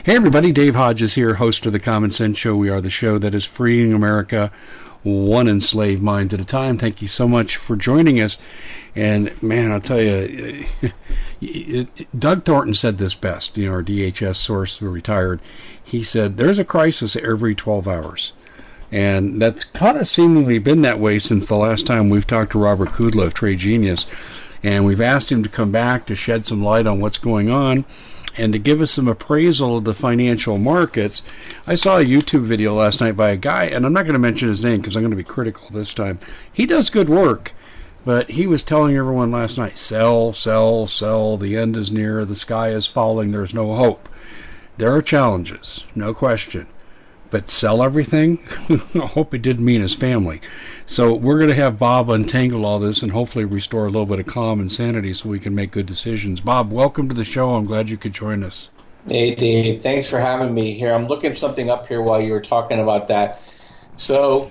Hey everybody, Dave Hodges here, host of the Common Sense Show. We are the show that is freeing America one enslaved mind at a time. Thank you so much for joining us. And man, I'll tell you, Doug Thornton said this best, our DHS source who retired. He said, there's a crisis every 12 hours. And that's kind of seemingly been that way since the last time we've talked to Robert Kudla of Trade Genius. And we've asked him to come back to shed some light on what's going on and to give us some appraisal of the financial markets. I saw a YouTube video last night by a guy, and I'm not going to mention his name because I'm going to be critical this time. He does good work, but he was telling everyone last night, sell, sell, sell, the end is near, the sky is falling, there's no hope. There are challenges, no question. But sell everything? I hope it didn't mean his family. So we're going to have Bob untangle all this and hopefully restore a little bit of calm and sanity so we can make good decisions. Bob, welcome to the show. I'm glad you could join us. Hey, Dave. Thanks for having me here. I'm looking something up here while you were talking about that. So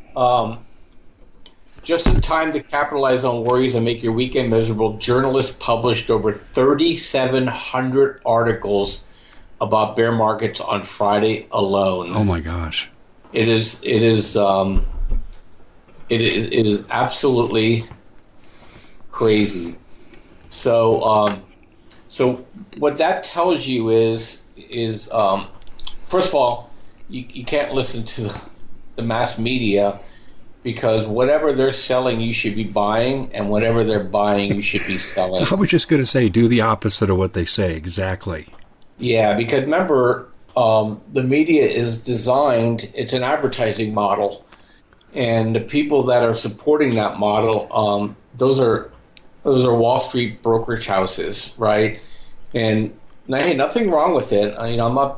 just in time to capitalize on worries and make your weekend miserable, journalists published over 3,700 articles about bear markets on Friday alone. Oh my gosh! It is absolutely crazy. So what that tells you is first of all, you can't listen to the mass media because whatever they're selling, you should be buying, and whatever they're buying, you should be selling. I was just going to say, do the opposite of what they say. Exactly. Yeah, because remember, the media is designed, it's an advertising model, and the people that are supporting that model, those are Wall Street brokerage houses, right? And hey, nothing wrong with it. I'm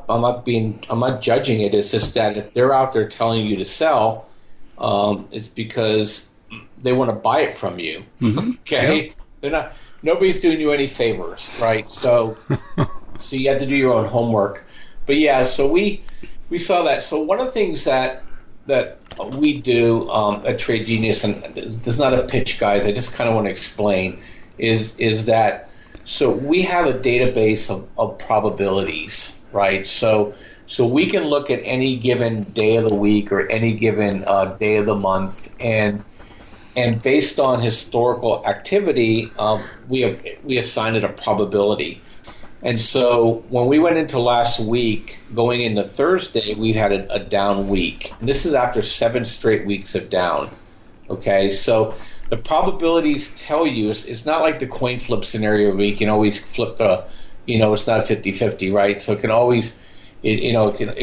not judging it. It's just that if they're out there telling you to sell, it's because they want to buy it from you. Mm-hmm. Okay, yep. Nobody's doing you any favors, right? So. So you have to do your own homework. But yeah, so we saw that. So one of the things that we do at Trade Genius, and this is not a pitch, guys, I just kind of want to explain, is that so we have a database of probabilities, right? So we can look at any given day of the week or any given day of the month, and based on historical activity, we assign it a probability. And so when we went into last week, going into Thursday, we had a down week. And this is after 7 straight weeks of down. Okay, so the probabilities tell you it's not like the coin flip scenario where you can always flip it's not 50-50, right? So it can always, it's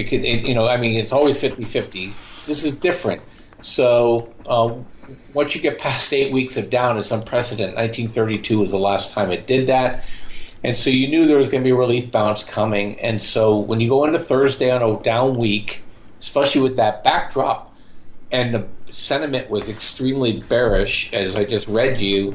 always 50-50. This is different. So once you get past 8 weeks of down, it's unprecedented. 1932 was the last time it did that. And so you knew there was going to be a relief bounce coming. And so when you go into Thursday on a down week, especially with that backdrop, and the sentiment was extremely bearish, as I just read you,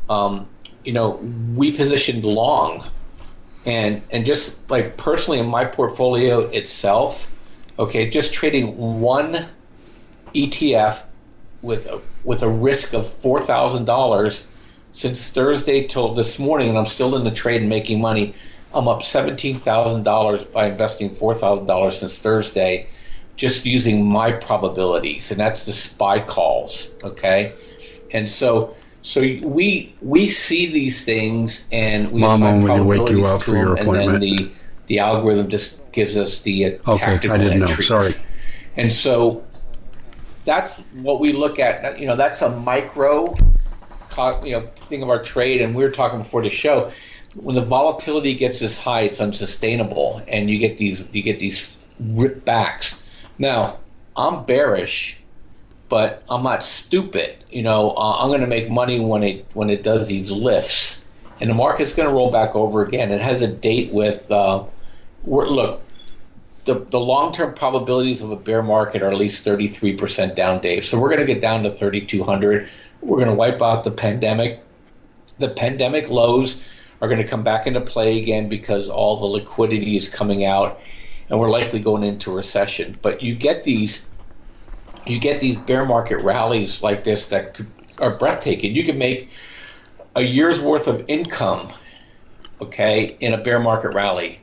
we positioned long. And just like personally in my portfolio itself, okay, just trading one ETF with a risk of $4,000 since Thursday till this morning, and I'm still in the trade and making money. I'm up $17,000 by investing $4,000 since Thursday, just using my probabilities, and that's the SPY calls. Okay, and so we see these things, and we assign probabilities wake you up for your appointment. And then the algorithm just gives us the tactical I didn't entries. know. Sorry. And so that's what we look at. That's a micro. Thing of our trade, and we were talking before the show, when the volatility gets this high, it's unsustainable, and you get these rip backs. Now, I'm bearish, but I'm not stupid. I'm going to make money when it does these lifts, and the market's going to roll back over again. It has a date with look. The long-term probabilities of a bear market are at least 33% down, Dave. So we're going to get down to 3,200. We're going to wipe out the pandemic. The pandemic lows are going to come back into play again because all the liquidity is coming out, and we're likely going into recession. But you get these bear market rallies like this that are breathtaking. You can make a year's worth of income, okay, in a bear market rally.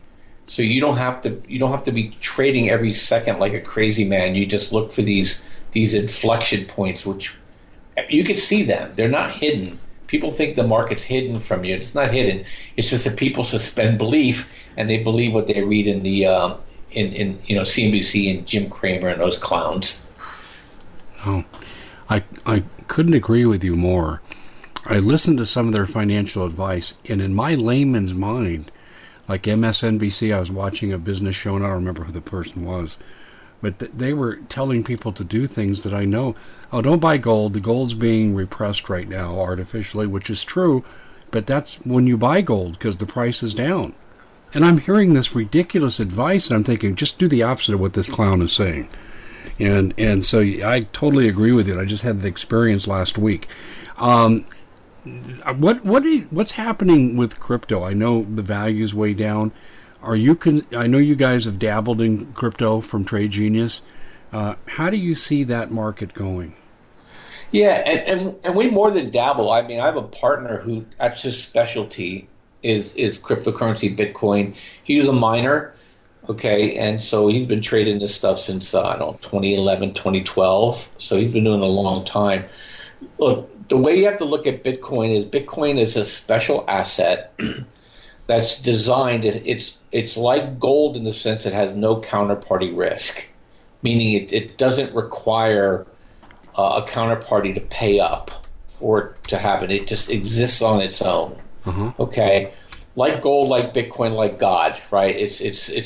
So you don't have to be trading every second like a crazy man. You just look for these inflection points, which you can see them. They're not hidden. People think the market's hidden from you. It's not hidden. It's just that people suspend belief and they believe what they read in the in CNBC and Jim Cramer and those clowns. Oh, I couldn't agree with you more. I listened to some of their financial advice, and in my layman's mind, like MSNBC, I was watching a business show, and I don't remember who the person was, but they were telling people to do things that I know. Oh, don't buy gold. The gold's being repressed right now artificially, which is true, but that's when you buy gold because the price is down. And I'm hearing this ridiculous advice, and I'm thinking, just do the opposite of what this clown is saying. And so I totally agree with you. I just had the experience last week. What's happening with crypto? I know the value's way down. I know you guys have dabbled in crypto from Trade Genius. How do you see that market going? Yeah, and we more than dabble. I mean, I have a partner who that's his specialty is cryptocurrency, Bitcoin. He was a miner, okay, and so he's been trading this stuff since 2011, 2012. So he's been doing it a long time. Look, the way you have to look at Bitcoin is a special asset that's designed. It's like gold in the sense it has no counterparty risk, meaning it doesn't require a counterparty to pay up for it to happen. It just exists on its own. Okay, like gold, like Bitcoin, like God, right? It's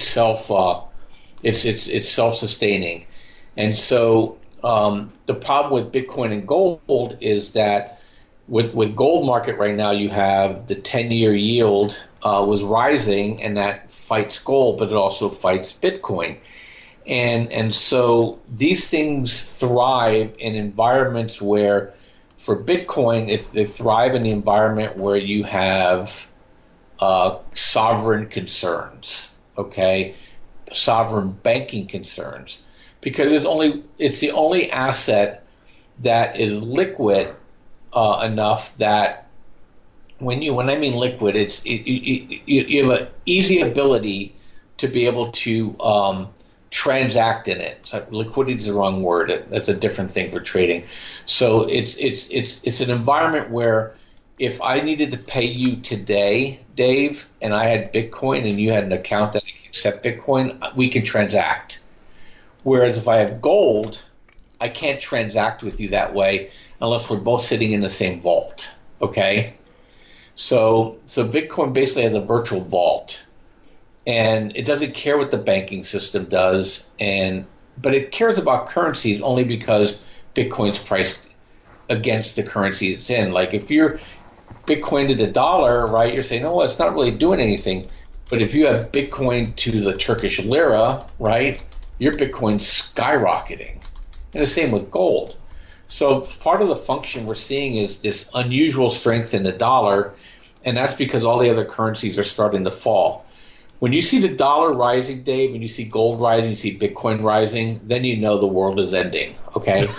self-sustaining, and so the problem with Bitcoin and gold is that with gold market right now, you have the 10-year yield was rising, and that fights gold, but it also fights Bitcoin. And so these things thrive in environments where, for Bitcoin, if they thrive in the environment where you have sovereign concerns, okay, sovereign banking concerns, because it's the only asset that is liquid enough that when I mean liquid, you have an easy ability to be able to transact in it. So liquidity is the wrong word. That's a different thing for trading. So it's an environment where if I needed to pay you today, Dave, and I had Bitcoin and you had an account that could accept Bitcoin, we can transact. Whereas if I have gold, I can't transact with you that way unless we're both sitting in the same vault. Okay? So Bitcoin basically has a virtual vault. And it doesn't care what the banking system does, but it cares about currencies only because Bitcoin's priced against the currency it's in. Like if you're Bitcoin to the dollar, right, you're saying, oh, it's not really doing anything. But if you have Bitcoin to the Turkish lira, right, your Bitcoin's skyrocketing. And the same with gold. So part of the function we're seeing is this unusual strength in the dollar, and that's because all the other currencies are starting to fall. When you see the dollar rising, Dave, and you see gold rising, you see Bitcoin rising, then you know the world is ending, okay?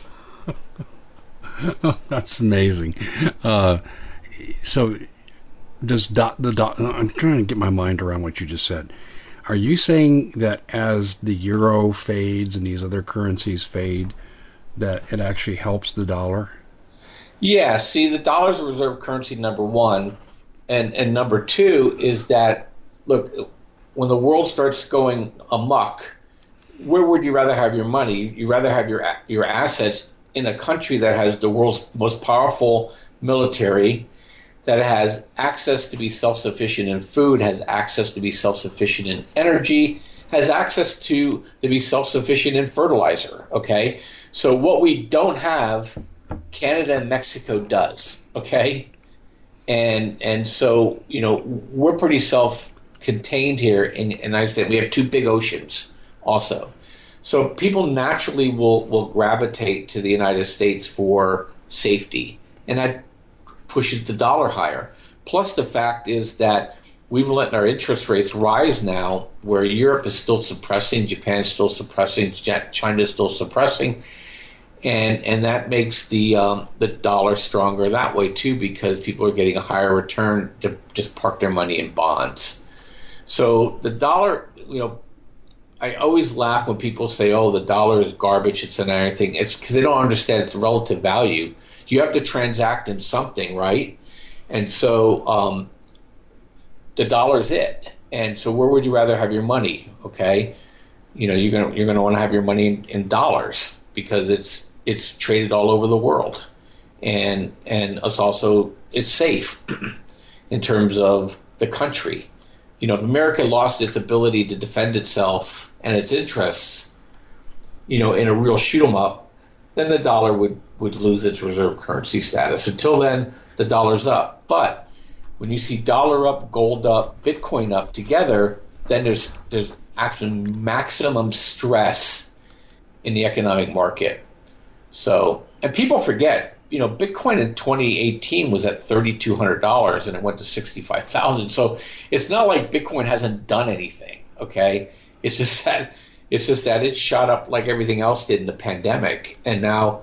That's amazing. So does I'm trying to get my mind around what you just said. Are you saying that as the euro fades and these other currencies fade, that it actually helps the dollar? Yeah, see, the dollar is a reserve currency, number one. And number two is that, look, when the world starts going amok, where would you rather have your money? You'd rather have your assets in a country that has the world's most powerful military, that has access to be self-sufficient in food, has access to be self-sufficient in energy, has access to be self-sufficient in fertilizer, okay? So what we don't have, Canada and Mexico does, okay? And so, we're pretty self-contained here, and I said we have two big oceans also. So people naturally will gravitate to the United States for safety, and that pushes the dollar higher. Plus the fact is that we've been letting our interest rates rise now, where Europe is still suppressing, Japan is still suppressing, China is still suppressing, and that makes the dollar stronger that way too, because people are getting a higher return to just park their money in bonds. So the dollar, I always laugh when people say, "Oh, the dollar is garbage. It's an iron thing." It's because they don't understand its relative value. You have to transact in something, right? And so the dollar is it. And so where would you rather have your money? Okay, you're gonna want to have your money in dollars because it's traded all over the world, and it's safe in terms of the country. If America lost its ability to defend itself and its interests, in a real shoot 'em up, then the dollar would lose its reserve currency status. Until then, the dollar's up. But when you see dollar up, gold up, Bitcoin up together, then there's actually maximum stress in the economic market. So, and people forget, Bitcoin in 2018 was at $3,200 and it went to 65,000. So it's not like Bitcoin hasn't done anything. Okay, it's just that it shot up like everything else did in the pandemic, and now,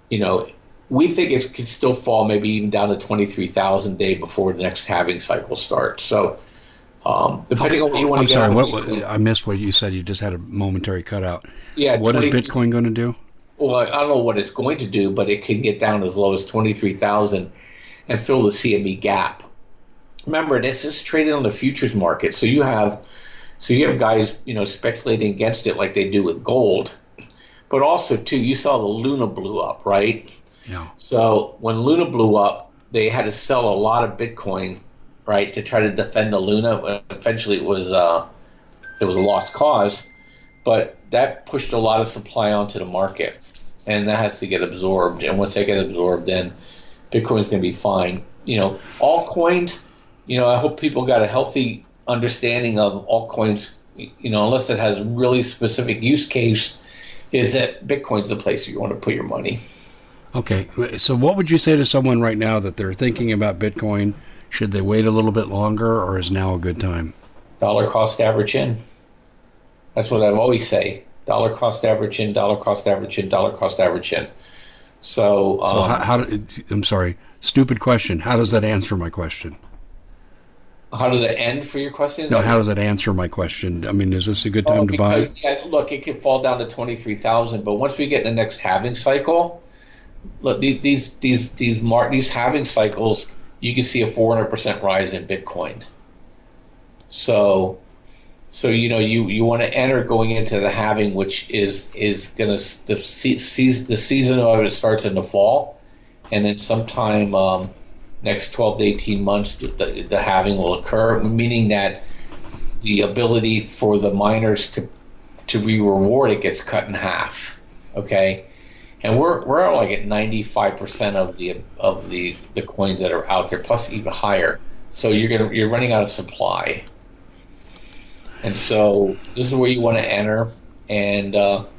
we think it could still fall maybe even down to 23,000 a day before the next halving cycle starts. So, depending on what you want to get. I'm sorry, I missed what you said. You just had a momentary cutout. Yeah. What is Bitcoin going to do? Well, I don't know what it's going to do, but it can get down as low as 23,000 and fill the CME gap. Remember, this is traded on the futures market, so you have guys, speculating against it like they do with gold. But also, too, you saw the Luna blew up, right? Yeah. So when Luna blew up, they had to sell a lot of Bitcoin, right, to try to defend the Luna. Eventually, it was a lost cause, but that pushed a lot of supply onto the market, and that has to get absorbed. And once they get absorbed, then Bitcoin's going to be fine. Altcoins, I hope people got a healthy understanding of altcoins, unless it has really specific use case, is that Bitcoin's the place you want to put your money. Okay, so what would you say to someone right now that they're thinking about Bitcoin? Should they wait a little bit longer, or is now a good time? Dollar cost average in. That's what I always say. Dollar cost average in, dollar cost average in, dollar cost average in. So I'm sorry, stupid question. How does that answer my question? How does it end for your question? No, how does it answer my question? I mean, is this a good time to buy? Yeah, look, it could fall down to 23,000, but once we get in the next halving cycle, look, these halving cycles, you can see a 400% rise in Bitcoin. So you want to enter going into the halving, which is going to the season of it starts in the fall, and then sometime next 12 to 18 months the halving will occur, meaning that the ability for the miners to be rewarded gets cut in half. Okay, and we're like at 95% of the coins that are out there, plus even higher. So you're running out of supply. And so this is where you want to enter, and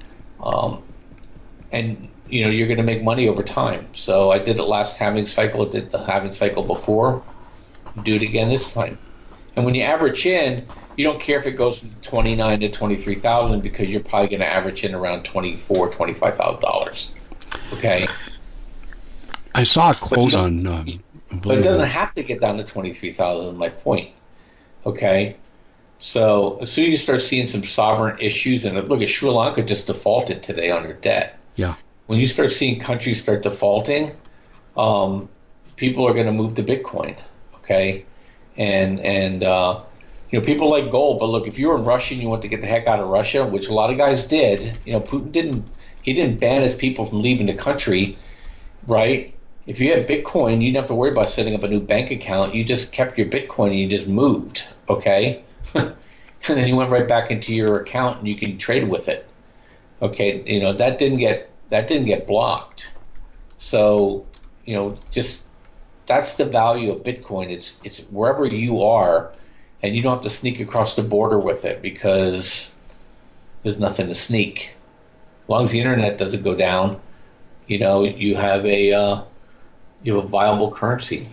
you're going to make money over time. So I did it last halving cycle. I did the halving cycle before. Do it again this time. And when you average in, you don't care if it goes from 29 to 23,000 because you're probably going to average in around $25,000. Okay. I saw a quote on. But it doesn't have to get down to 23,000. My point. Okay. So as soon as you start seeing some sovereign issues, and look at Sri Lanka just defaulted today on their debt. Yeah. When you start seeing countries start defaulting, people are going to move to Bitcoin. Okay, and people like gold, but look, if you're in Russia and you want to get the heck out of Russia, which a lot of guys did, Putin didn't ban his people from leaving the country, right? If you had Bitcoin, you didn't have to worry about setting up a new bank account. You just kept your Bitcoin and you just moved. Okay. And then you went right back into your account and you can trade with it. Okay, that didn't get blocked. So, just that's the value of Bitcoin. It's wherever you are, and you don't have to sneak across the border with it because there's nothing to sneak. As long as the internet doesn't go down, you have a viable currency.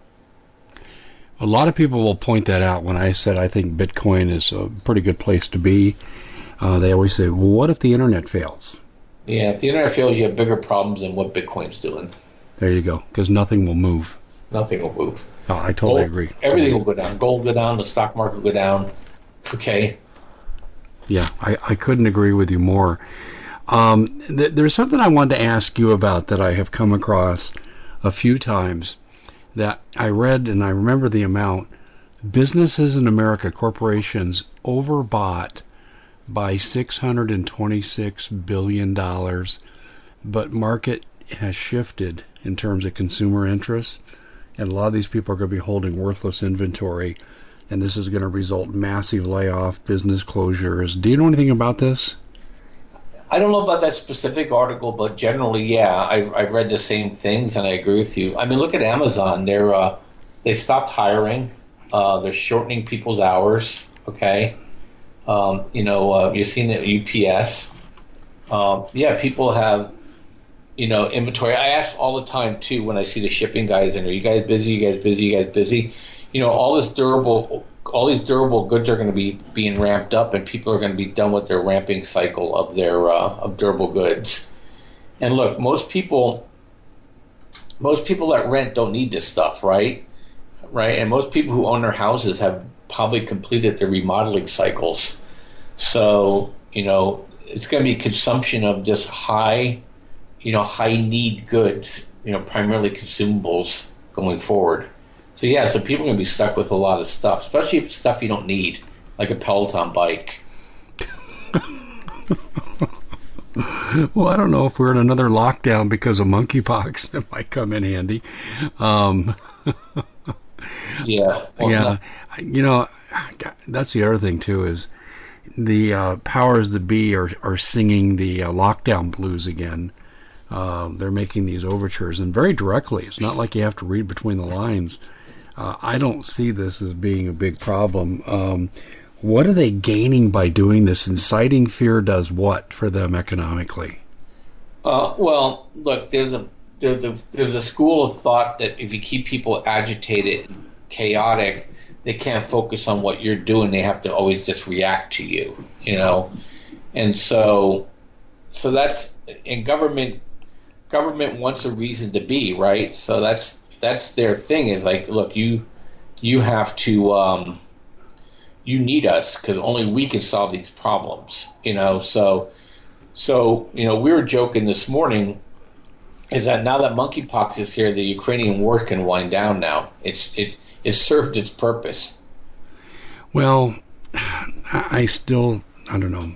A lot of people will point that out when I said I think Bitcoin is a pretty good place to be. They always say, well, what if the internet fails? Yeah, if the internet fails, you have bigger problems than what Bitcoin's doing. There you go, because nothing will move. Nothing will move. Oh, I totally agree. Everything will go down. Gold will go down. The stock market will go down. Okay. Yeah, I couldn't agree with you more. There's something I wanted to ask you about that I have come across a few times that I read, and I remember the amount. Businesses in America, corporations, overbought by $626 billion, but market has shifted in terms of consumer interest, and a lot of these people are going to be holding worthless inventory, and this is going to result in massive layoff, business closures. Do you know anything about this? I don't know about that specific article, but generally, yeah, I read the same things, and I agree with you. I mean, look at Amazon. They stopped hiring. They're shortening people's hours. Okay. You've seen it at UPS. Yeah, people have, inventory. I ask all the time too when I see the shipping guys in. Are you guys busy? You guys busy? You guys busy? All these durable goods are going to be being ramped up, and people are going to be done with their ramping cycle of their of durable goods. And look, most people that rent don't need this stuff, right? Right, and most people who own their houses have probably completed their remodeling cycles. So, it's going to be consumption of just high need goods, primarily consumables going forward. So, yeah, so people are going to be stuck with a lot of stuff, especially if stuff you don't need, like a Peloton bike. Well, I don't know if we're in another lockdown because of monkeypox. It might come in handy. Yeah. Well, yeah. That's the other thing, too, is the powers that be are singing the lockdown blues again. They're making these overtures, and very directly. It's not like you have to read between the lines. I don't see this as being a big problem. What are they gaining by doing this? Inciting fear does what for them economically? Well, look, there's a school of thought that if you keep people agitated and chaotic, they can't focus on what you're doing. They have to always just react to you, And so that's, and government wants a reason to be, right? So that's their thing, is like, look, you have to, you need us because only we can solve these problems, So we were joking this morning, is that now that monkeypox is here, the Ukrainian war can wind down now. It served its purpose. Well, I don't know.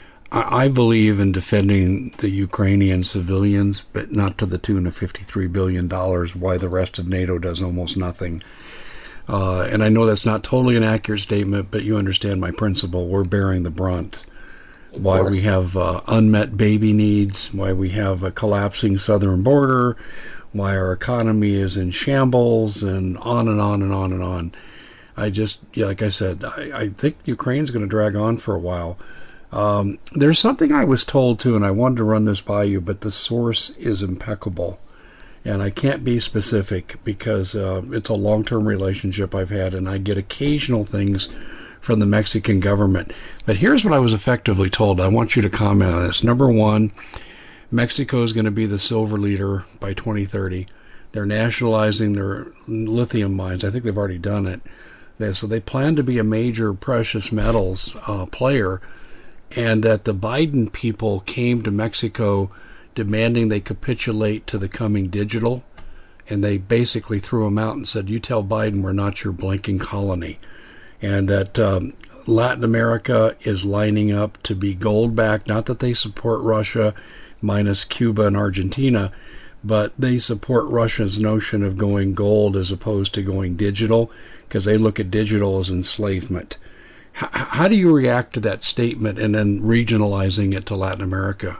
I believe in defending the Ukrainian civilians, but not to the tune of $53 billion, why the rest of NATO does almost nothing. And I know that's not totally an accurate statement, but you understand my principle. We're bearing the brunt. Why we have unmet baby needs, why we have a collapsing southern border, why our economy is in shambles, and on and on and on and on. Like I said, I think Ukraine's going to drag on for a while. There's something I was told too, and I wanted to run this by you, but the source is impeccable. And I can't be specific because it's a long-term relationship I've had, and I get occasional things from the Mexican government. But here's what I was effectively told. I want you to comment on this. Number one, Mexico is going to be the silver leader by 2030. They're nationalizing their lithium mines. I think they've already done it. So they plan to be a major precious metals player, and that the Biden people came to Mexico demanding they capitulate to the coming digital, and they basically threw them out and said, you tell Biden we're not your blinking colony. And that Latin America is lining up to be gold backed. Not that they support Russia, minus Cuba and Argentina, but they support Russia's notion of going gold as opposed to going digital, because they look at digital as enslavement. How do you react to that statement and then regionalizing it to Latin America?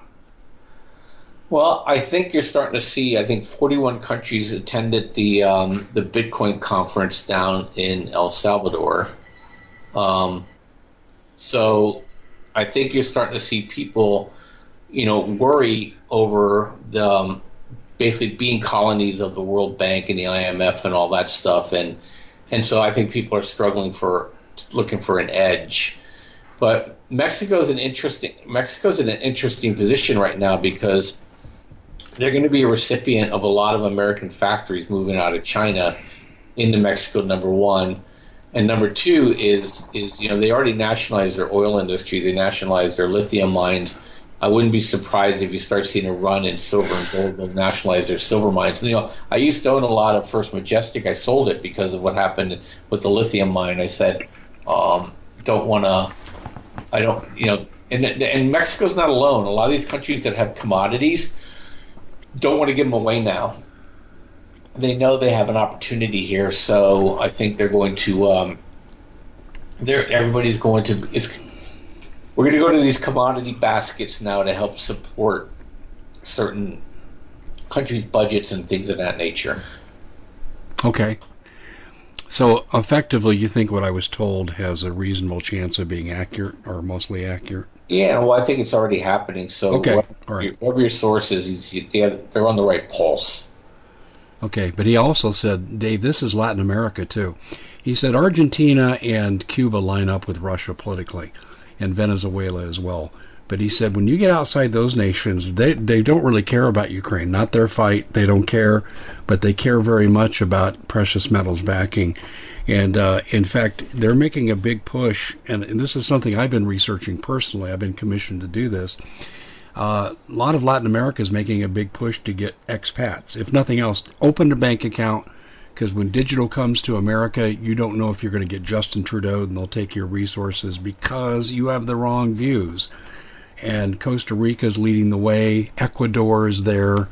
Well, I think you're starting to see, I think 41 countries attended the Bitcoin conference down in El Salvador. So I think you're starting to see people, worry over the basically being colonies of the World Bank and the IMF and all that stuff. And so I think people are looking for an edge. But Mexico's in an interesting position right now because they're going to be a recipient of a lot of American factories moving out of China into Mexico, number one. And number two is they already nationalized their oil industry. They nationalized their lithium mines. I wouldn't be surprised if you start seeing a run in silver and gold. They'll nationalize their silver mines. I used to own a lot of First Majestic. I sold it because of what happened with the lithium mine. I said, don't want to. I don't. And Mexico's not alone. A lot of these countries that have commodities don't want to give them away now. They know they have an opportunity here, so I think they're going to. Everybody's going to. We're going to go to these commodity baskets now to help support certain countries' budgets and things of that nature. Okay. So effectively, you think what I was told has a reasonable chance of being accurate or mostly accurate? Yeah, well, I think it's already happening. So okay. All right. Whatever your source is, they're on the right pulse. Okay, but he also said, Dave, this is Latin America too. He said Argentina and Cuba line up with Russia politically, and Venezuela as well. But he said when you get outside those nations, they don't really care about Ukraine. Not their fight. They don't care, but they care very much about precious metals backing. And in fact, they're making a big push, and this is something I've been researching personally. I've been commissioned to do this. A lot of Latin America is making a big push to get expats. If nothing else, open a bank account, because when digital comes to America, you don't know if you're going to get Justin Trudeau and they'll take your resources because you have the wrong views. And Costa Rica is leading the way. Ecuador is there.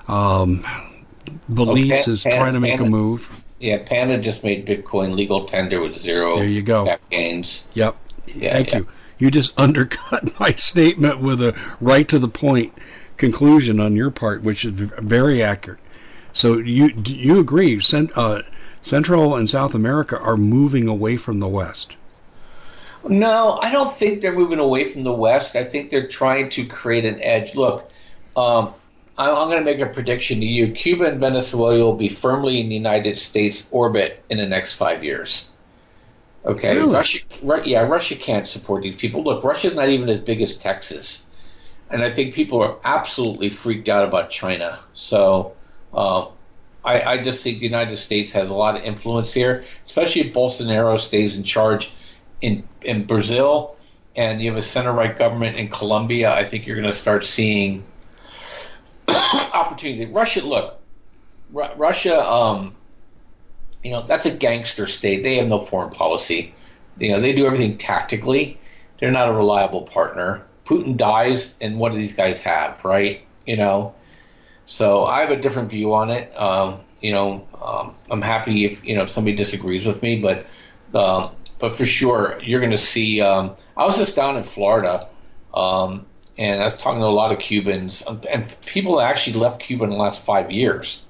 Belize is trying to make a move. Yeah, Panama just made Bitcoin legal tender with zero there you go. cap gains. Yep. Thank you. You just undercut my statement with a right-to-the-point conclusion on your part, which is very accurate. So you agree Central and South America are moving away from the West? No, I don't think they're moving away from the West. I think they're trying to create an edge. Look, I'm going to make a prediction to you. Cuba and Venezuela will be firmly in the United States orbit in the next 5 years. Okay, really? Russia can't support these people. Look, Russia's not even as big as Texas, and I think people are absolutely freaked out about China. So I just think the United States has a lot of influence here, especially if Bolsonaro stays in charge in Brazil, and you have a center-right government in Colombia. I think you're going to start seeing opportunity. Russia, that's a gangster state. They have no foreign policy. They do everything tactically. They're not a reliable partner. Putin dies, and what do these guys have, right? So I have a different view on it. I'm happy if somebody disagrees with me, but for sure you're going to see. I was just down in Florida, and I was talking to a lot of Cubans and people that actually left Cuba in the last 5 years.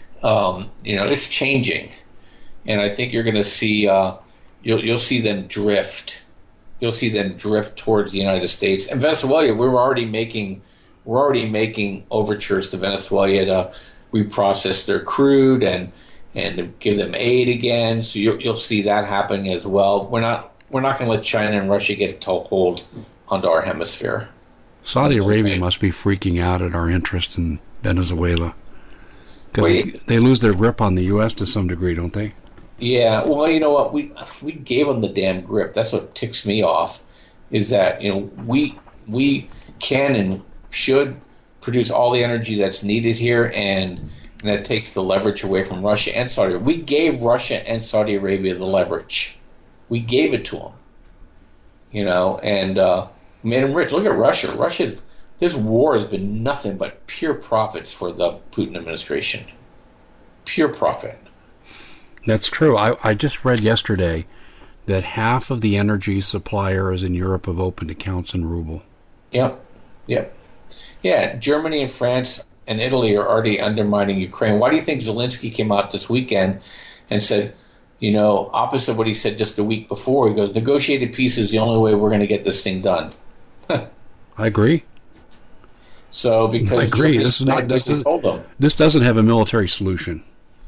It's changing. And I think you're going to see you'll see them drift. You'll see them drift towards the United States. And Venezuela, we're already making overtures to Venezuela to reprocess their crude and to give them aid again. So you'll see that happening as well. We're not going to let China and Russia get a toehold onto our hemisphere. Saudi Arabia must be freaking out at our interest in Venezuela because they lose their grip on the U.S. to some degree, don't they? Yeah, well, you know what? We gave them the damn grip. That's what ticks me off, is that we can and should produce all the energy that's needed here, and that takes the leverage away from Russia and Saudi Arabia. We gave Russia and Saudi Arabia the leverage. We gave it to them, and made them rich. Look at Russia. Russia, this war has been nothing but pure profits for the Putin administration. Pure profit. That's true. I just read yesterday that half of the energy suppliers in Europe have opened accounts in ruble. Yep. Yeah, Germany and France and Italy are already undermining Ukraine. Why do you think Zelensky came out this weekend and said, opposite what he said just a week before? He goes, negotiated peace is the only way we're going to get this thing done. I agree. So because I agree. This doesn't have a military solution.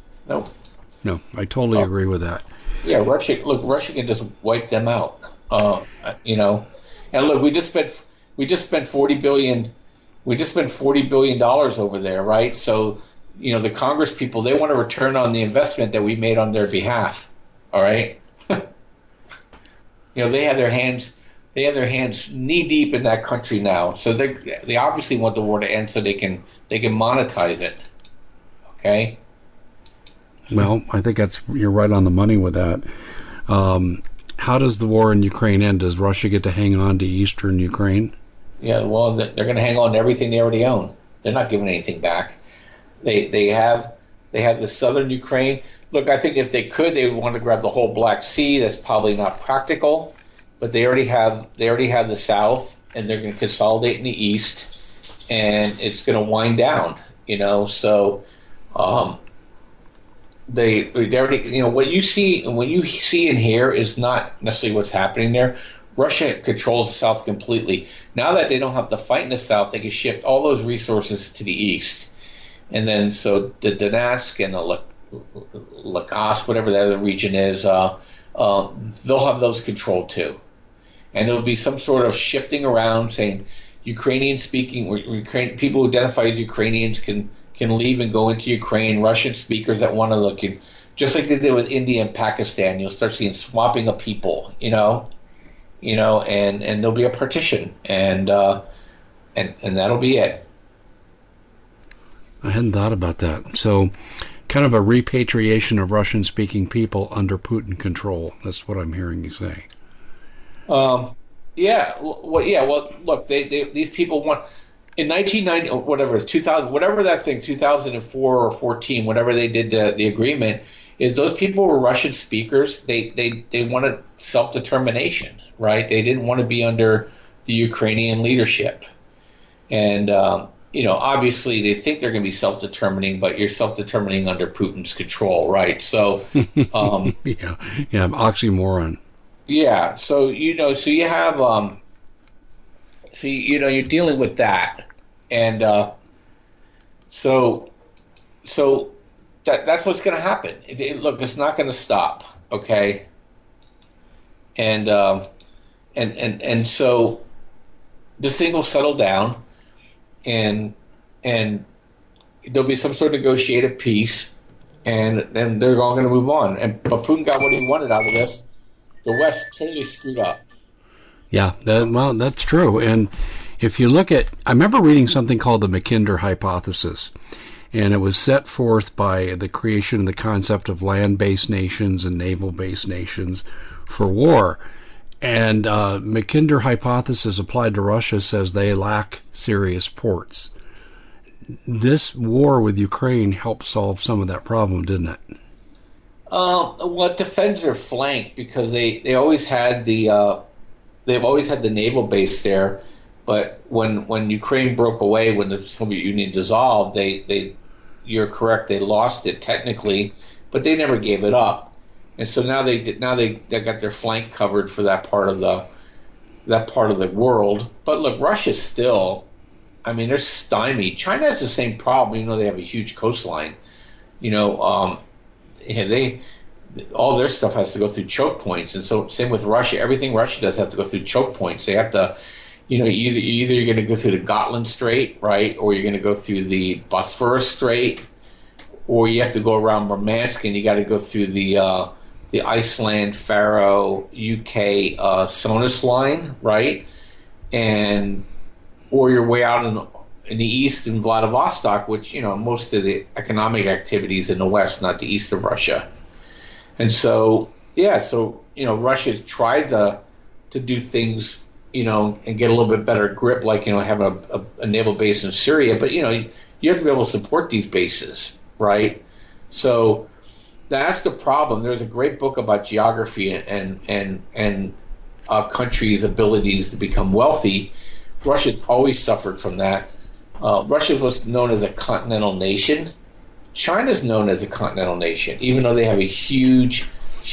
No, I totally agree with that. Yeah, Russia can just wipe them out. And look, we just spent $40 billion. We just spent $40 billion over there, right? So, the Congress people, they want a return on the investment that we made on their behalf. All right. They have their hands knee deep in that country now. So they obviously want the war to end so they can monetize it. Okay. Well, I think you're right on the money with that. How does the war in Ukraine end? Does Russia get to hang on to eastern Ukraine? Yeah, well, they're going to hang on to everything they already own. They're not giving anything back. They have the southern Ukraine. Look, I think if they could, they would want to grab the whole Black Sea. That's probably not practical, but they already have the south, and they're going to consolidate in the east, and it's going to wind down. So they already, what you see and what you see and hear is not necessarily what's happening there. Russia controls the south completely. Now that they don't have to fight in the south, they can shift all those resources to the east. And then so the Donetsk and the Lugansk, whatever the other region is, they'll have those controlled too. And there'll be some sort of shifting around saying Ukrainian-speaking, people who identify as Ukrainians can leave and go into Ukraine. Russian speakers that want to look in, just like they did with India and Pakistan, you'll start seeing swapping of people, and there'll be a partition, and that'll be it. I hadn't thought about that. So, kind of a repatriation of Russian-speaking people under Putin control. That's what I'm hearing you say. Yeah. Well, look, these people want. In 1990, or whatever, 2000, whatever that thing, 2004 or 14, whatever they did the agreement, is those people were Russian speakers. They wanted self-determination, right? They didn't want to be under the Ukrainian leadership. And, obviously they think they're going to be self-determining, but you're self-determining under Putin's control, right? So, yeah, oxymoron. Yeah, so you have you're dealing with that, and so that's what's going to happen. Look, it's not going to stop, okay? And so this thing will settle down, and there'll be some sort of negotiated peace, and they're all going to move on. But Putin got what he wanted out of this. The West totally screwed up. Yeah, that's true. And if you look at, I remember reading something called the Mackinder hypothesis, and it was set forth by the creation of the concept of land-based nations and naval-based nations for war. And Mackinder hypothesis applied to Russia says they lack serious ports. This war with Ukraine helped solve some of that problem, didn't it? Well, it defends their flank because they always had they've always had the naval base there, but when Ukraine broke away, when the Soviet Union dissolved, you're correct, they lost it technically, but they never gave it up, and so now they got their flank covered for that part of the world. But look, Russia's still, they're stymied. China has the same problem, even though they have a huge coastline. All their stuff has to go through choke points, and so same with Russia. Everything Russia does has to go through choke points. They have to, either you're going to go through the Gotland Strait, right, or you're going to go through the Bosphorus Strait, or you have to go around Murmansk, and you got to go through the Iceland, Faroe, UK Sonus line, right, or you're way out in the east in Vladivostok, which most of the economic activities in the west, not the east of Russia. And so, Russia tried to do things, and get a little bit better grip, like, have a naval base in Syria. But, you have to be able to support these bases, right? So that's the problem. There's a great book about geography and countries' abilities to become wealthy. Russia's always suffered from that. Russia was known as a continental nation. China's known as a continental nation, even though they have a huge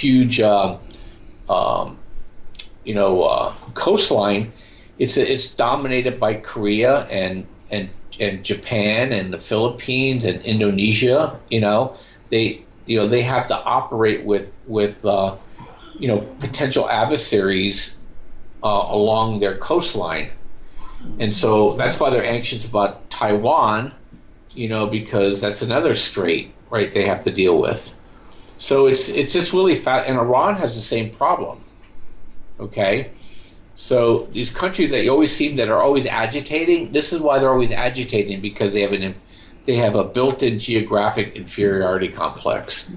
coastline. It's dominated by Korea and Japan and the Philippines and Indonesia. They have to operate with potential adversaries along their coastline, and so that's why they're anxious about Taiwan. Because that's another strait, right, they have to deal with. So it's just really fat. And Iran has the same problem. Okay, so these countries that you always see that are always agitating, this is why they're always agitating, because they have a built-in geographic inferiority complex.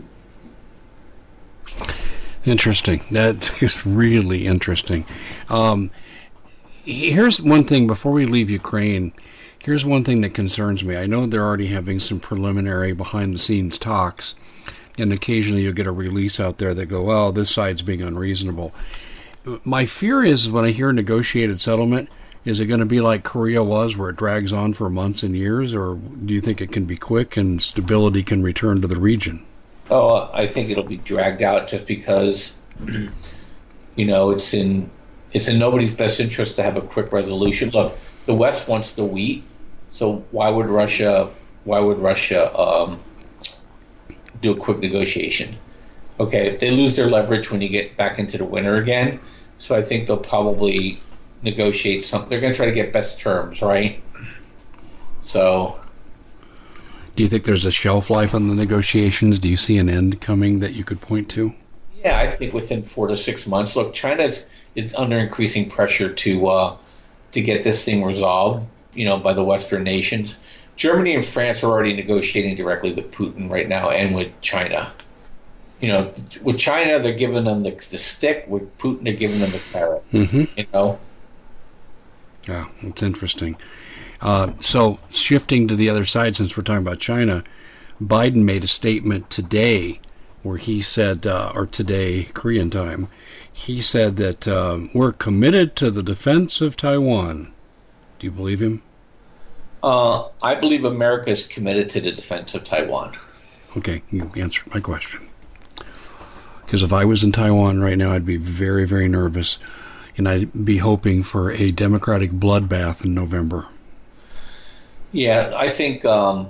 Interesting. That's really interesting. Here's one thing before we leave Ukraine. Here's one thing that concerns me. I know they're already having some preliminary behind-the-scenes talks, and occasionally you'll get a release out there that go, well, this side's being unreasonable. My fear is when I hear negotiated settlement, is it going to be like Korea was, where it drags on for months and years, or do you think it can be quick and stability can return to the region? Oh, I think it'll be dragged out just because, it's in nobody's best interest to have a quick resolution. Look, the West wants the wheat, so why would Russia do a quick negotiation? Okay, they lose their leverage when you get back into the winter again, so I think they'll probably negotiate something. They're going to try to get best terms, right? So, do you think there's a shelf life on the negotiations? Do you see an end coming that you could point to? Yeah, I think within 4 to 6 months. Look, China is under increasing pressure to get this thing resolved, by the Western nations. Germany and France are already negotiating directly with Putin right now, and with China. With China, they're giving them the stick. With Putin, they're giving them the carrot. Mm-hmm. Yeah, it's interesting. So shifting to the other side, since we're talking about China, Biden made a statement today where he said, or today, Korean time, he said that we're committed to the defense of Taiwan. Do you believe him? I believe America is committed to the defense of Taiwan. Okay, you answered my question. Because if I was in Taiwan right now, I'd be very, very nervous, and I'd be hoping for a democratic bloodbath in November. Yeah, I think and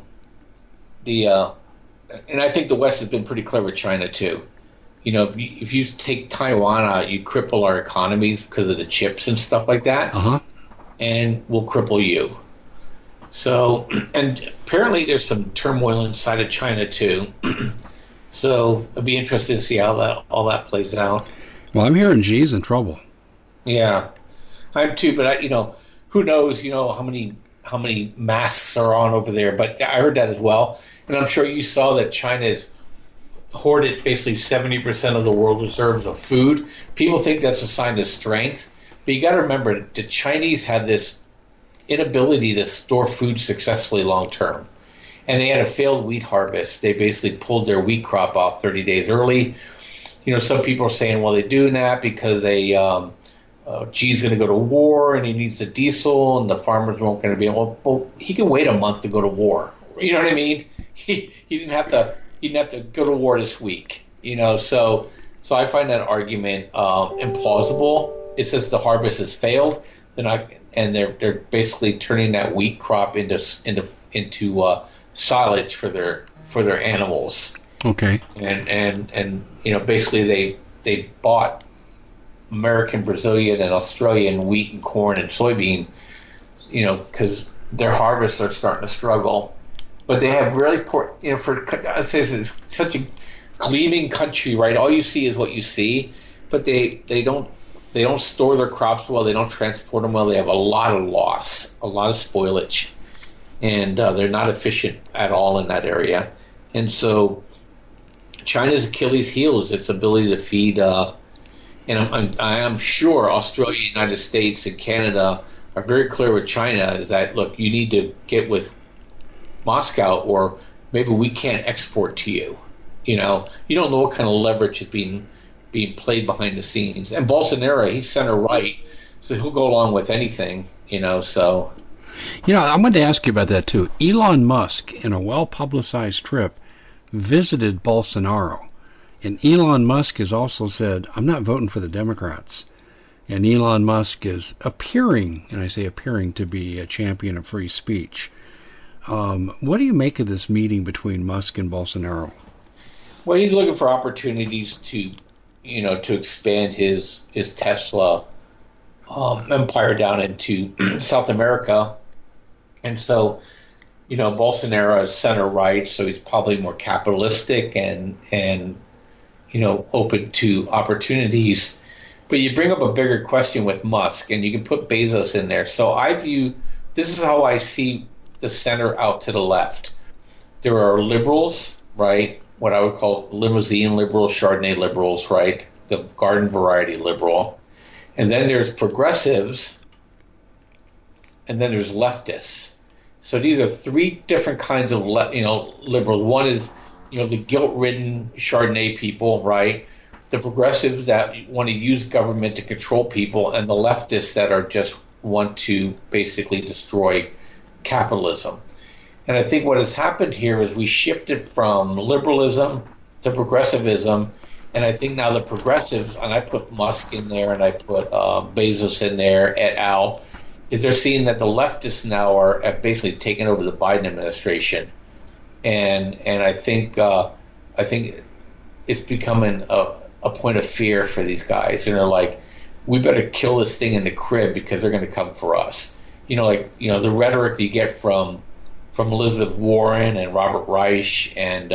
I think the West has been pretty clever with China too. If you take Taiwan out, you cripple our economies because of the chips and stuff like that, and we'll cripple you. So, and apparently there's some turmoil inside of China too. So it'll be interesting to see how all that plays out. Well, I'm hearing Xi's in trouble. Yeah, I'm too. But who knows? How many masks are on over there? But I heard that as well, and I'm sure you saw that China's hoarded basically 70% of the world's reserves of food. People think that's a sign of strength, but you got to remember the Chinese had this inability to store food successfully long term. And they had a failed wheat harvest. They basically pulled their wheat crop off 30 days early. Some people are saying, well, they're doing that because Xi's going to go to war and he needs the diesel and the farmers won't going to be able. Well, he can wait a month to go to war. You know what I mean? He didn't have to go to war this week. So I find that argument implausible. It says the harvest has failed. They're basically turning that wheat crop into silage for their animals. Okay. And basically they bought American, Brazilian, and Australian wheat and corn and soybean, because their harvests are starting to struggle. But they have really poor, I'd say it's such a gleaming country, right? All you see is what you see, but they don't store their crops well. They don't transport them well. They have a lot of loss, a lot of spoilage, and they're not efficient at all in that area. And so China's Achilles heel is its ability to feed. And I am sure Australia, United States, and Canada are very clear with China that, look, you need to get with Moscow, or maybe we can't export to you. You don't know what kind of leverage is being played behind the scenes. And Bolsonaro, he's center right, so he'll go along with anything, so. I wanted to ask you about that too. Elon Musk, in a well-publicized trip, visited Bolsonaro. And Elon Musk has also said, I'm not voting for the Democrats. And Elon Musk is appearing, and I say appearing, to be a champion of free speech. What do you make of this meeting between Musk and Bolsonaro? Well, he's looking for opportunities to expand his Tesla empire down into South America. And so, Bolsonaro is center right, so he's probably more capitalistic and open to opportunities. But you bring up a bigger question with Musk, and you can put Bezos in there. So this is how I see the center out to the left. There are liberals, right? What I would call limousine liberals, Chardonnay liberals, right? The garden variety liberal. And then there's progressives, and then there's leftists. So these are three different kinds of liberals. One is the guilt-ridden Chardonnay people, right? The progressives that want to use government to control people, and the leftists that are just want to basically destroy capitalism. And I think what has happened here is we shifted from liberalism to progressivism, and I think now the progressives, and I put Musk in there and I put Bezos in there, et al., is they're seeing that the leftists now are basically taking over the Biden administration. And I think it's becoming a point of fear for these guys, and they're like, we better kill this thing in the crib because they're going to come for us. The rhetoric you get from Elizabeth Warren and Robert Reich and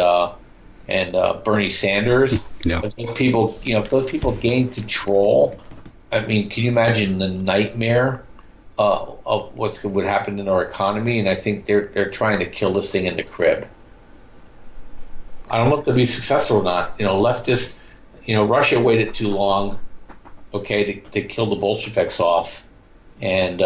Bernie Sanders. Yeah. If those people gain control, I mean, can you imagine the nightmare of what would happen in our economy? And I think they're trying to kill this thing in the crib. I don't know if they'll be successful or not. Leftists, Russia waited too long, to kill the Bolsheviks off, and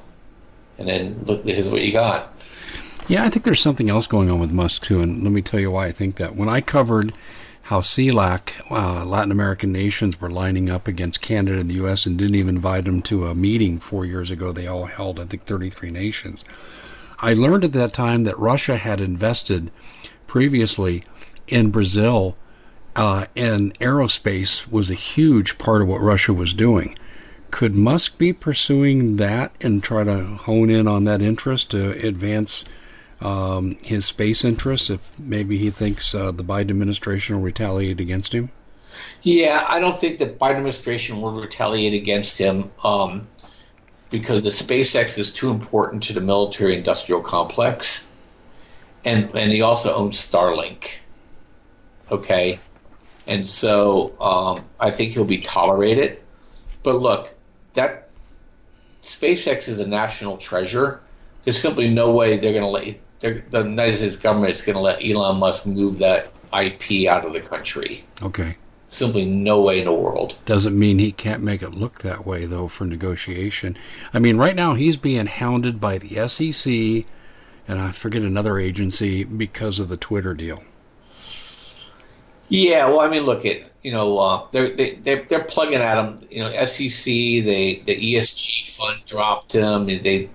then look, here's what you got. Yeah, I think there's something else going on with Musk too, and let me tell you why I think that. When I covered how CELAC, Latin American nations, were lining up against Canada and the U.S. and didn't even invite them to a meeting 4 years ago, they all held, I think, 33 nations. I learned at that time that Russia had invested previously in Brazil, and aerospace was a huge part of what Russia was doing. Could Musk be pursuing that and try to hone in on that interest to advance his space interests, if maybe he thinks the Biden administration will retaliate against him? Yeah, I don't think the Biden administration will retaliate against him because the SpaceX is too important to the military-industrial complex, and he also owns Starlink. Okay, and so I think he'll be tolerated. But look, that SpaceX is a national treasure. There's simply no way they're going to let the United States government is going to let Elon Musk move that IP out of the country. Okay. Simply no way in the world. Doesn't mean he can't make it look that way, though, for negotiation. I mean, right now he's being hounded by the SEC and I forget another agency because of the Twitter deal. Yeah, well, I mean, look at they're plugging at him. SEC, the ESG fund dropped him.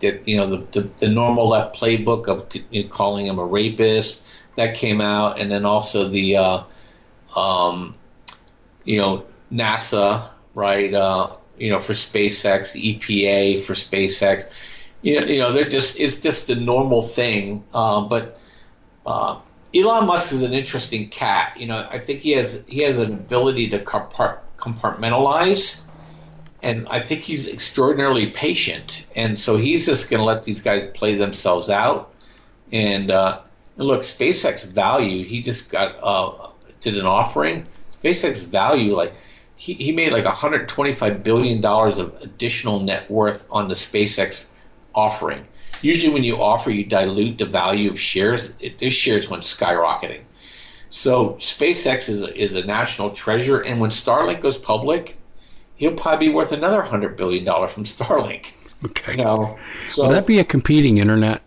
The normal left playbook of calling him a rapist that came out, and then also the NASA, right? For SpaceX, the EPA for SpaceX. It's just the normal thing, but. Elon Musk is an interesting cat. I think he has an ability to compartmentalize, and I think he's extraordinarily patient. And so he's just going to let these guys play themselves out. And look, SpaceX value. He just did an offering. SpaceX value, like he made like $125 billion of additional net worth on the SpaceX offering. Usually when you offer, you dilute the value of shares. His shares went skyrocketing. So SpaceX is a national treasure, and when Starlink goes public, he'll probably be worth another $100 billion from Starlink. Okay. So, will that be a competing internet?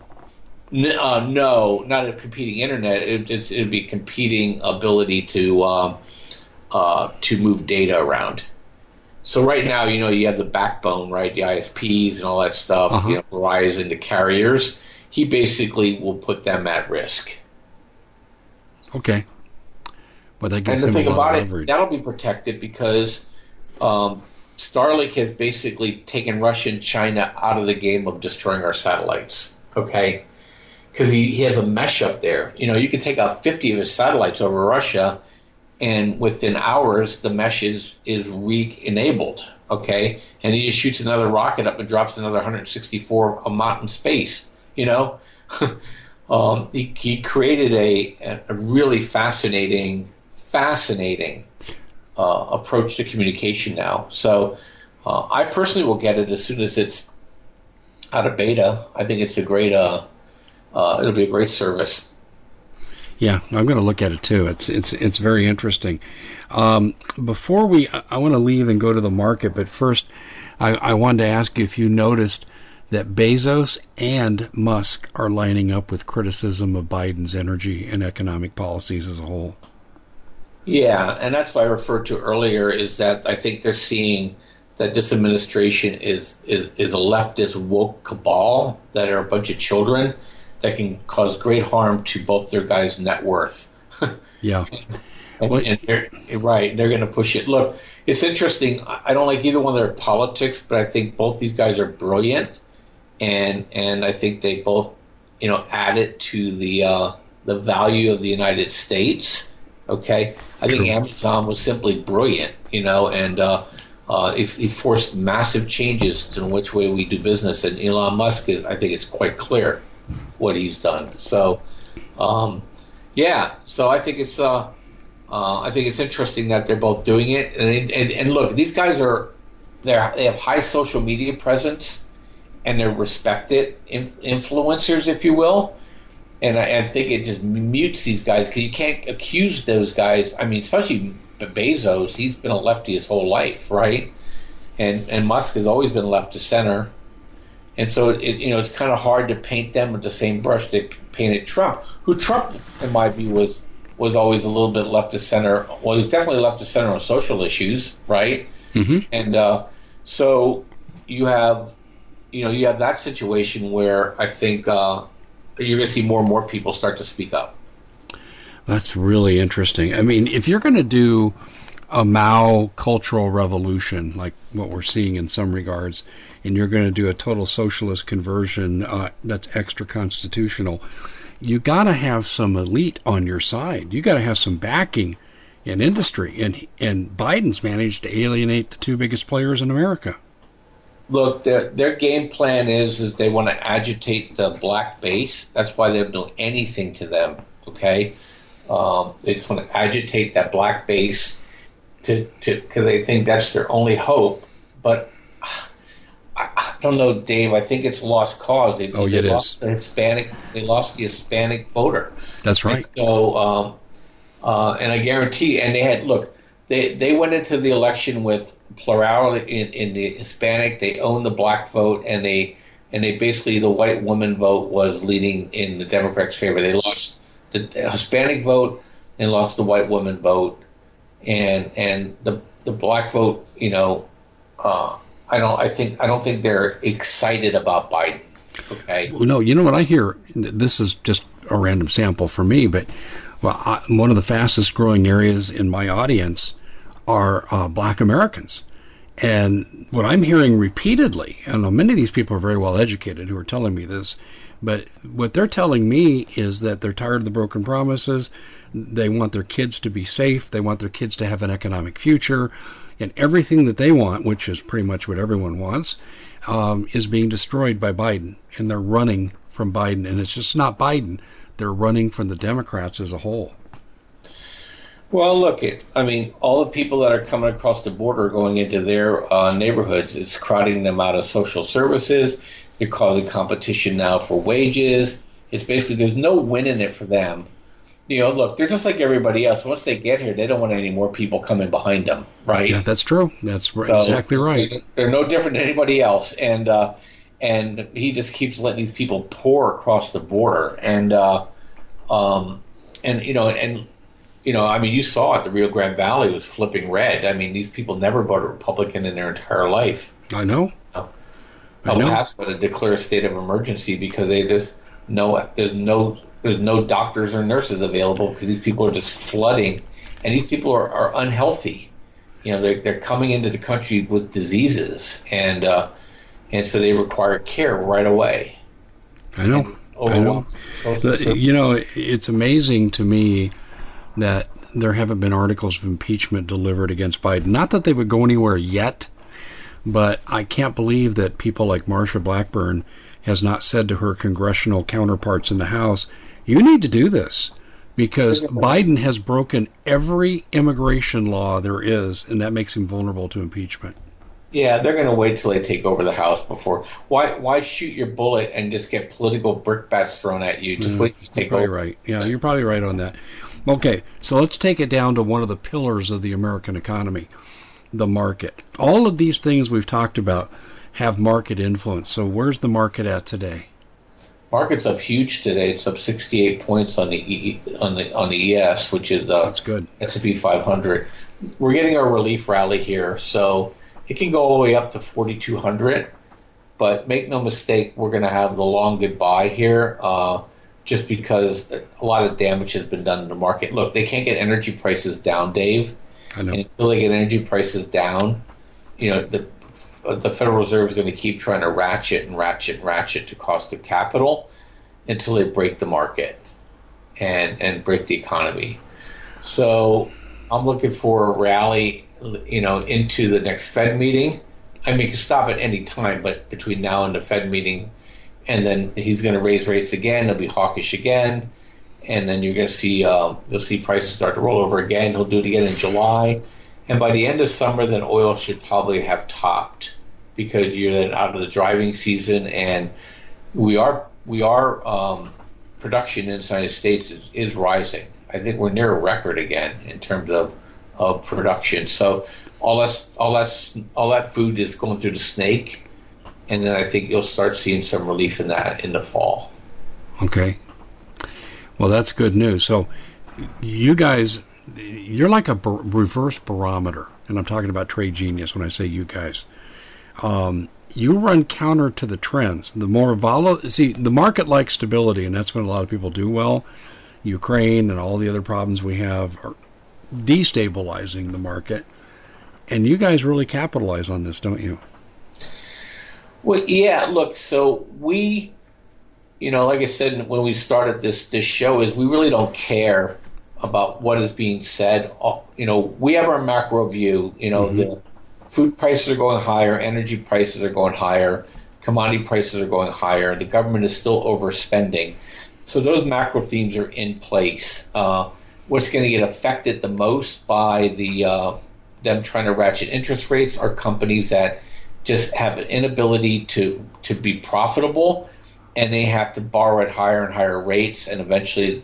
No, not a competing internet. It'd be competing ability to move data around. So right now, you have the backbone, right? The ISPs and all that stuff, Uh-huh. Verizon, the carriers. He basically will put them at risk. Okay. But that gives And the him thing a lot about of it, leverage. that'll be protected because Starlink has basically taken Russia and China out of the game of destroying our satellites. Okay, because he has a mesh up there. You can take out 50 of his satellites over Russia, and within hours, the mesh is re-enabled, okay? And he just shoots another rocket up and drops another 164 amount in space, He created a really fascinating approach to communication now. So I personally will get it as soon as it's out of beta. I think it's a great. It'll be a great service. Yeah, I'm going to look at it too. It's very interesting. Before I want to leave and go to the market, but first, I wanted to ask you if you noticed that Bezos and Musk are lining up with criticism of Biden's energy and economic policies as a whole. Yeah, and that's what I referred to earlier, is that I think they're seeing that this administration is a leftist woke cabal that are a bunch of children that can cause great harm to both their guys' net worth. Yeah. and they're going to push it. Look, it's interesting. I don't like either one of their politics, but I think both these guys are brilliant, and I think they both, added to the value of the United States. Okay, I think Amazon was simply brilliant, and he forced massive changes to which way we do business. And Elon Musk I think it's quite clear what he's done. So, so I think it's interesting that they're both doing it. And look, these guys they have high social media presence, and they're respected influencers, if you will. And I think it just mutes these guys, because you can't accuse those guys. I mean, especially Bezos, he's been a lefty his whole life, right? And Musk has always been left to center. And so it's kind of hard to paint them with the same brush they painted Trump, who Trump, in my view, was always a little bit left to center. Well, he was definitely left to center on social issues, right? Mm-hmm. And so you have that situation where I think you're going to see more and more people start to speak up. That's really interesting. I mean, if you're going to do a Mao cultural revolution, like what we're seeing in some regards, and you're going to do a total socialist conversion that's extra constitutional, you got to have some elite on your side. You got to have some backing in industry, and Biden's managed to alienate the two biggest players in America. Look, their game plan is they want to agitate the black base. That's why they don't do anything to them. Okay, they just want to agitate that black base because they think that's their only hope. But I don't know, Dave. I think it's a lost cause. They lost the Hispanic voter. That's right. And so, and I guarantee. And they went into the election with plurality in the Hispanic. They owned the black vote, and they basically, the white woman vote was leading in the Democrats' favor. They lost the Hispanic vote and lost the white woman vote, and the black vote. I don't think they're excited about Biden. Okay. Well, no, you know what I hear? This is just a random sample for me, but one of the fastest growing areas in my audience are black Americans. And what I'm hearing repeatedly, and many of these people are very well educated who are telling me this, but what they're telling me is that they're tired of the broken promises. They want their kids to be safe. They want their kids to have an economic future. And everything that they want, which is pretty much what everyone wants, is being destroyed by Biden. And they're running from Biden. And it's just not Biden. They're running from the Democrats as a whole. Well, look, all the people that are coming across the border going into their neighborhoods, it's crowding them out of social services. They're causing competition now for wages. It's basically, there's no win in it for them. Look, they're just like everybody else. Once they get here, they don't want any more people coming behind them, right? Yeah, that's true. That's exactly right. They're no different than anybody else. And he just keeps letting these people pour across the border. You saw it. The Rio Grande Valley was flipping red. I mean, these people never voted Republican in their entire life. I know. El Paso to declare a state of emergency because they just know there's no doctors or nurses available because these people are just flooding, and these people are unhealthy. They're coming into the country with diseases, and so they require care right away. I know. It's amazing to me that there haven't been articles of impeachment delivered against Biden. Not that they would go anywhere yet, but I can't believe that people like Marsha Blackburn has not said to her congressional counterparts in the House, you need to do this, because Biden has broken every immigration law there is, and that makes him vulnerable to impeachment. Yeah, they're going to wait till they take over the House before. Why shoot your bullet and just get political brickbats thrown at you? Just wait till you take over. Right. Yeah, you're probably right on that. Okay, so let's take it down to one of the pillars of the American economy, the market. All of these things we've talked about have market influence. So where's the market at today? Market's up huge today. It's up 68 points on the ES, which is that's good. S&P 500. We're getting our relief rally here, so it can go all the way up to 4,200. But make no mistake, we're going to have the long goodbye here, just because a lot of damage has been done in the market. Look, they can't get energy prices down, Dave. I know. And until they get energy prices down, the Federal Reserve is going to keep trying to ratchet the cost of capital until they break the market and break the economy. So I'm looking for a rally, into the next Fed meeting. I mean, it can stop at any time, but between now and the Fed meeting, and then he's going to raise rates again. He'll be hawkish again, and then you're going to see you'll see prices start to roll over again. He'll do it again in July. And by the end of summer, then oil should probably have topped, because you're then out of the driving season, and we are production in the United States is rising. I think we're near a record again in terms of production. So all that food is going through the snake, and then I think you'll start seeing some relief in that in the fall. Okay. Well, that's good news. So you guys, you're like a reverse barometer, and I'm talking about Trade Genius when I say you guys. You run counter to the trends. The more volatile, the market likes stability, and that's when a lot of people do well. Ukraine and all the other problems we have are destabilizing the market, and you guys really capitalize on this, don't you? Well, yeah. Look, so we, like I said when we started this show, is we really don't care about what is being said. We have our macro view. The food prices are going higher, energy prices are going higher, commodity prices are going higher. The government is still overspending. So those macro themes are in place. What's going to get affected the most by them trying to ratchet interest rates are companies that just have an inability to be profitable, and they have to borrow at higher and higher rates, and eventually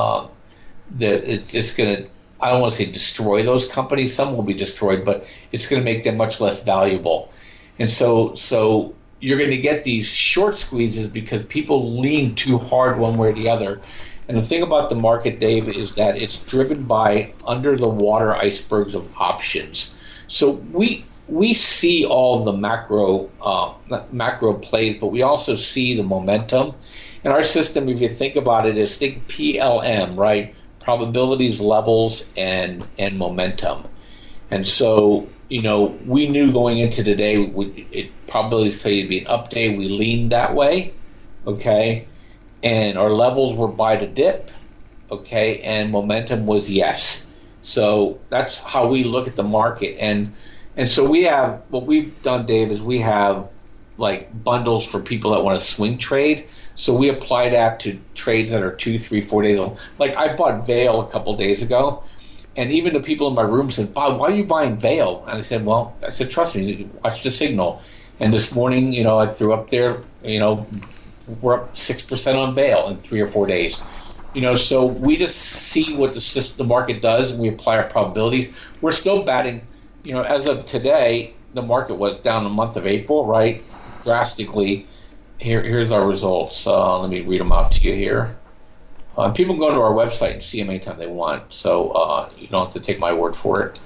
it's going to, I don't want to say destroy those companies. Some will be destroyed, but it's going to make them much less valuable. And so you're going to get these short squeezes because people lean too hard one way or the other. And the thing about the market, Dave, is that it's driven by under-the-water icebergs of options. So we see all the macro plays, but we also see the momentum. And our system, if you think about it, is think PLM, right? Probabilities, levels, and momentum. And so, we knew going into today, it probably say to be an up day. We leaned that way, okay? And our levels were buy to dip, okay? And momentum was yes. So that's how we look at the market. And so we have, what we've done, Dave, is we have like bundles for people that want to swing trade. So we apply that to trades that are 2, 3, 4 days old. Like I bought Vail a couple days ago, and even the people in my room said, "Bob, why are you buying Vail?" And I said, trust me, watch the signal. And this morning, I threw up there, we're up 6% on Vail in 3 or 4 days. So we just see what the market does, and we apply our probabilities. We're still batting, as of today, the market was down the month of April, right, drastically. Here's our results. Let me read them out to you here. People can go to our website and see them anytime they want, so you don't have to take my word for it.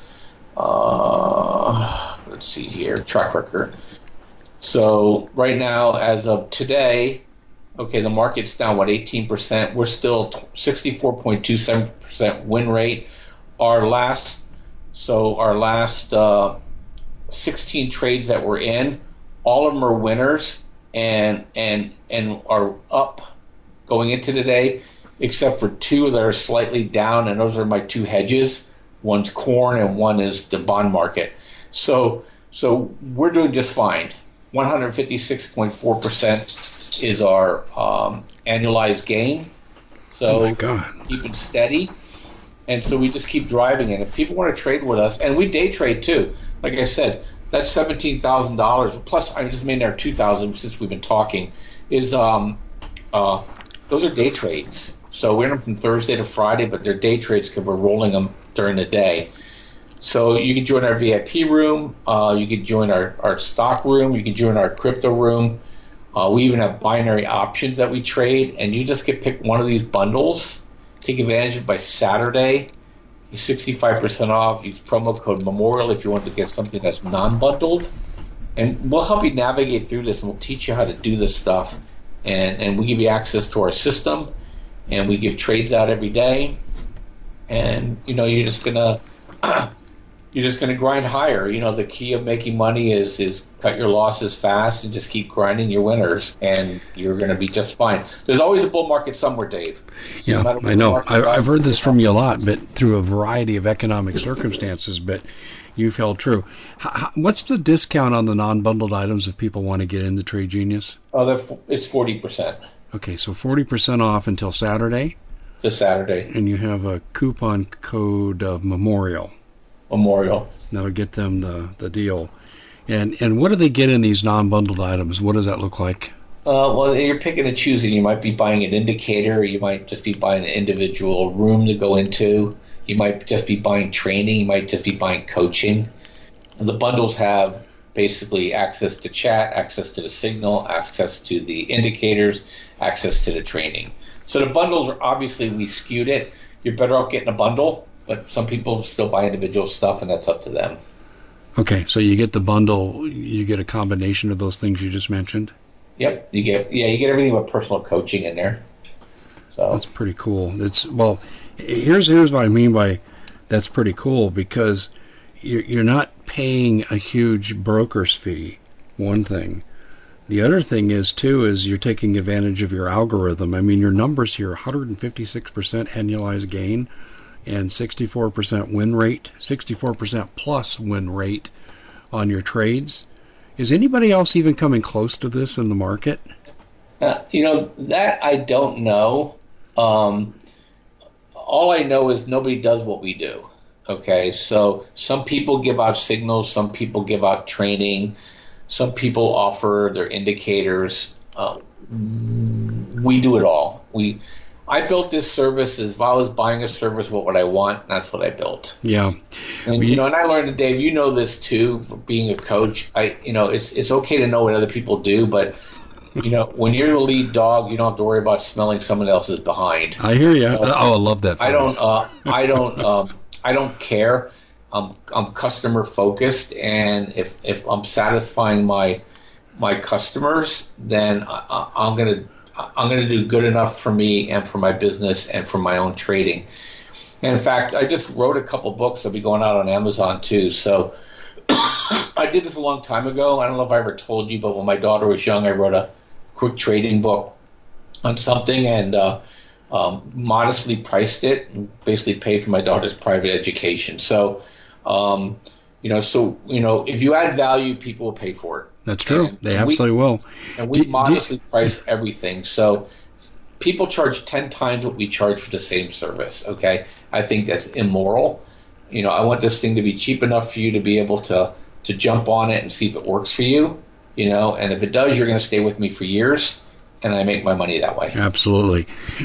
Let's see here, track record. So right now, as of today, okay, the market's down, 18%. We're still 64.27% win rate. Our last 16 trades that we're in, all of them are winners and are up going into today, except for 2 that are slightly down, and those are my 2 hedges. One's corn and one is the bond market. So we're doing just fine. 156.4% is our annualized gain. So oh my God. keep it steady. And so we just keep driving it. If people want to trade with us, and we day trade too. Like I said, that's $17,000 plus. I just made there $2,000 since we've been talking. Those are day trades. So we're in them from Thursday to Friday, but they're day trades because we're rolling them during the day. So you can join our VIP room. You can join our stock room. You can join our crypto room. We even have binary options that we trade, and you just get pick one of these bundles. Take advantage of it by Saturday. You're 65% off. Use promo code Memorial if you want to get something that's non-bundled. And we'll help you navigate through this, and we'll teach you how to do this stuff. And we give you access to our system, and we give trades out every day. And, you're just gonna grind higher. The key of making money is cut your losses fast and just keep grinding your winners, and you're going to be just fine. There's always a bull market somewhere, Dave. So yeah, I know. I've heard this from you a lot, but through a variety of economic circumstances, but you've held true. What's the discount on the non-bundled items if people want to get into Trade Genius? It's 40%. Okay, so 40% off until Saturday? This Saturday. And you have a coupon code of Memorial. That'll get them the deal. And what do they get in these non-bundled items? What does that look like? Well, you're picking and choosing. You might be buying an indicator. You might just be buying an individual room to go into. You might just be buying training. You might just be buying coaching. And the bundles have basically access to chat, access to the signal, access to the indicators, access to the training. So the bundles are obviously, we skewed it. You're better off getting a bundle, but some people still buy individual stuff, and that's up to them. Okay, so you get the bundle, you get a combination of those things you just mentioned? Yep, you get everything but personal coaching in there. So that's pretty cool. Here's what I mean by that's pretty cool, because you're not paying a huge broker's fee, one thing. The other thing is you're taking advantage of your algorithm. I mean, your numbers here, 156% annualized gain and 64% win rate, 64% plus win rate on your trades. Is anybody else even coming close to this in the market? That I don't know. All I know is nobody does what we do. Okay, so some people give out signals, some people give out training, some people offer their indicators. We do it all. I built this service as well as buying a service. What would I want? That's what I built. Yeah. And and I learned, Dave, this too, being a coach. It's okay to know what other people do, but when you're the lead dog, you don't have to worry about smelling someone else's behind. I hear you. I love that. I don't care. I'm customer focused, and if I'm satisfying my customers, then I'm gonna do good enough for me and for my business and for my own trading. And in fact, I just wrote a couple books that'll be going out on Amazon too. So I did this a long time ago. I don't know if I ever told you, but when my daughter was young, I wrote a quick trading book on something and modestly priced it and basically paid for my daughter's private education. So, if you add value, people will pay for it. That's true. They absolutely will. And we modestly price everything. So people charge 10 times what we charge for the same service. Okay. I think that's immoral. I want this thing to be cheap enough for you to be able to jump on it and see if it works for you, and if it does, you're going to stay with me for years, and I make my money that way. Absolutely.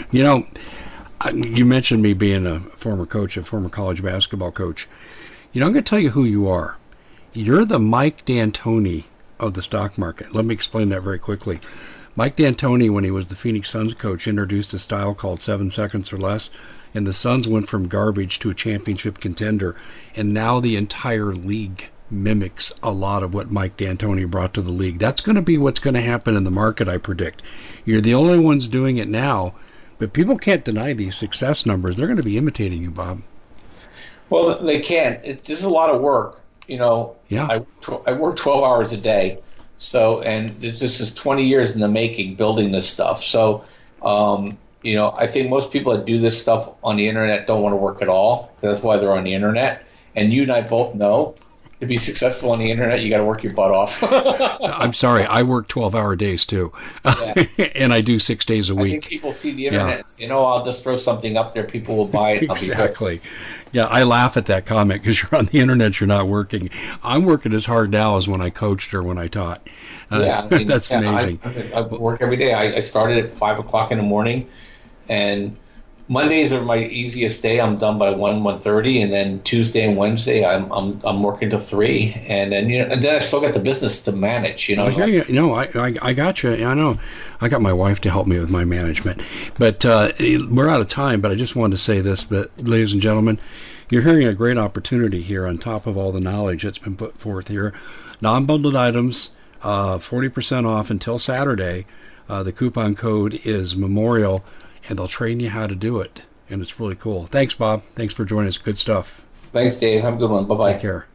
You mentioned me being a former coach, a former college basketball coach. I'm going to tell you who you are. You're the Mike D'Antoni of the stock market. Let me explain that very quickly. Mike D'Antoni, when he was the Phoenix Suns coach, introduced a style called 7 seconds or less, and the Suns went from garbage to a championship contender, and now the entire league mimics a lot of what Mike D'Antoni brought to the league. That's going to be what's going to happen in the market, I predict. You're the only ones doing it now, but people can't deny these success numbers. They're going to be imitating you, Bob. Well, they can't. This is a lot of work. Yeah. I work 12 hours a day. So, and this is 20 years in the making, building this stuff. So, I think most people that do this stuff on the internet don't want to work at all. That's why they're on the internet. And you and I both know to be successful on the internet, you got to work your butt off. I'm sorry, I work 12-hour days too, and I do 6 days a week. I think people see the internet and say, "Oh, I'll just throw something up there. People will buy it." Exactly. Yeah, I laugh at that comment because you're on the internet, you're not working. I'm working as hard now as when I coached or when I taught. That's amazing. I work every day. I started at 5:00 in the morning, and Mondays are my easiest day. I'm done by 1:30, and then Tuesday and Wednesday I'm working till 3, and then and then I still got the business to manage. I got you. I know. I got my wife to help me with my management, but we're out of time. But I just wanted to say this, but ladies and gentlemen, you're hearing a great opportunity here on top of all the knowledge that's been put forth here. Non-bundled items, 40% off until Saturday. The coupon code is Memorial. And they'll train you how to do it. And it's really cool. Thanks, Bob. Thanks for joining us. Good stuff. Thanks, Dave. Have a good one. Bye-bye. Take care.